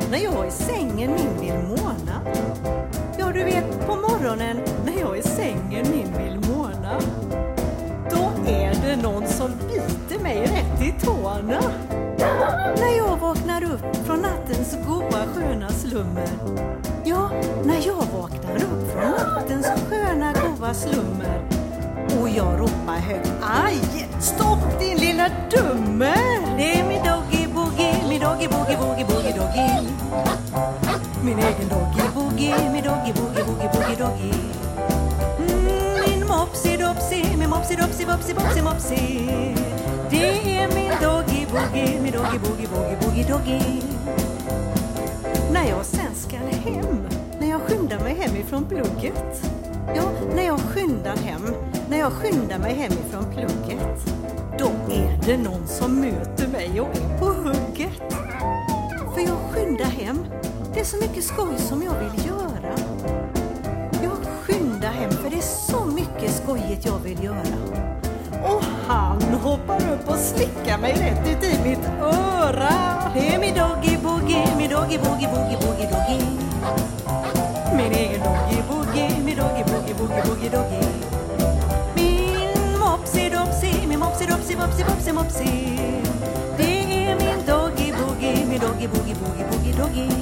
när jag är i sängen min Vilmona. Ja, du vet, på morgonen när jag är i sängen min Vilmona, då är det någon som biter mig rätt i tårna. När jag vaknar upp från nattens goa sköna slummer. Ja, när jag vaknar upp från nattens sköna goa slummer. Och jag ropar högt, aj, stopp din lilla dummer. Det är min doggy boogie, min doggy boogie, boogie, boogie, doggy. Min egen doggy boogie, min doggy boogie, boogie, boogie, doggy. Min mopsi dopsi, min mopsi dopsi, vopsi, vopsi, mopsi. Det är min doggy boogie, min doggy boogie, boogie, boogie, doggy. När jag sen ska hem, när jag skyndar mig hem ifrån plugget. Ja, när jag skyndar mig hem ifrån plugget, då är det någon som möter mig och är på hugget. För jag skyndar hem, det är så mycket skoj som jag vill göra. Jag skyndar hem för det är så mycket skojigt jag vill göra. Och han hoppar upp och slickar mig rätt ut i mitt öra. Det är min doggy boogie, min doggy boogie, boogie, boogie, doggy. Min egen doggy boogie, min doggy boogie, boogie, boogie, doggy. Min mopsi dopsi, min mopsi dopsi, vopsi, vopsi, mopsi. Det är min doggy boogie, min doggy boogie, boogie, boogie, doggy.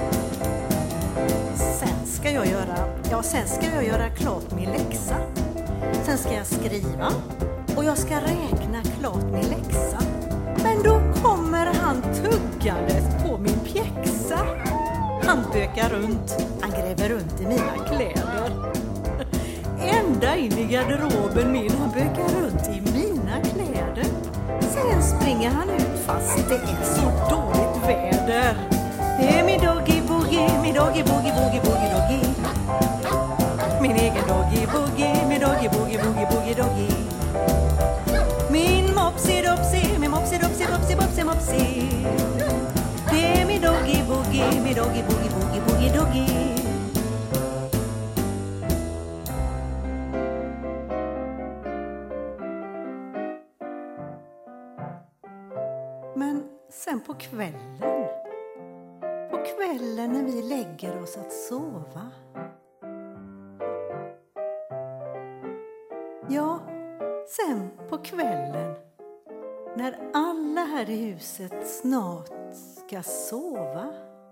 Sen ska jag göra klart min läxa. Sen ska jag skriva och jag ska räkna klart min läxa. Men då kommer han tuggandes på min pjäxa. Han bökar runt, han gräver runt i mina kläder. Ända in i garderoben min, han bökar runt i mina kläder. Sen springer han ut fast det är så dåligt väder. Det är min doggy boogie, min doggy boogie, boogie, boogie, doggy. Min egen doggy boogie, min doggy boogie, boogie, boogie, doggy. Min mopsi dopsi, min mopsi dopsi, vopsi, vopsi, mopsi. Det är min doggy boogie, min doggy boogie, boogie, boogie, doggy. Men sen på kvällen när vi lägger oss att sova. Ja, sen på kvällen när alla här i huset snart ska sova.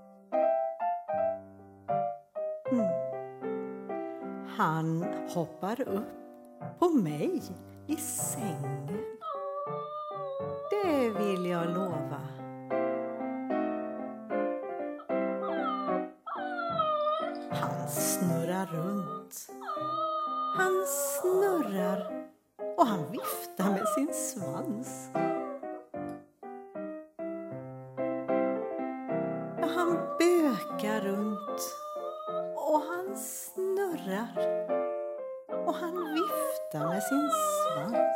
Han hoppar upp på mig i sängen. Det vill jag lova. Han snurrar runt. Han snurrar och han viftar med sin svans. Han bökar runt och han snurrar och han viftar med sin svans.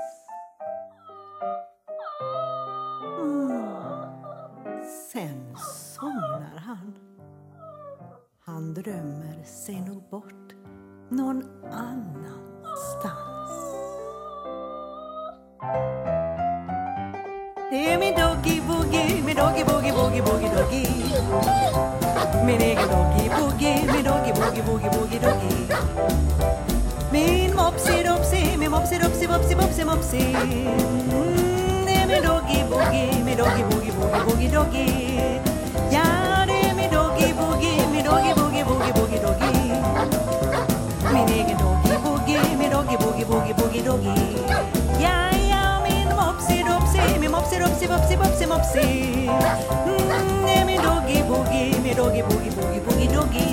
Sen somnar han. Han drömmer sig nog bort någon annanstans. Det är min doggy boogie, min doggy boogie, boogie, boogie, doggy. Min egen doggy boogie, min doggy boogie, boogie, boogie, doggy. Min mopsi dopsi, min mopsi dopsi, vopsi, vopsi, mopsi. Det är min doggy boogie, min doggy boogie, boogie, boogie, doggy. Ja, det är min doggy boogie, min doggy boogie, boogie, boogie, doggy. Min egen doggy boogie, min doggy boogie, boogie, boogie, doggy. Ja, ja, min mopsi dopsi, min mopsi dopsi, vopsi, vopsi, mopsi. Det är min doggy boogie, min doggy boogie, boogie, boogie, doggy.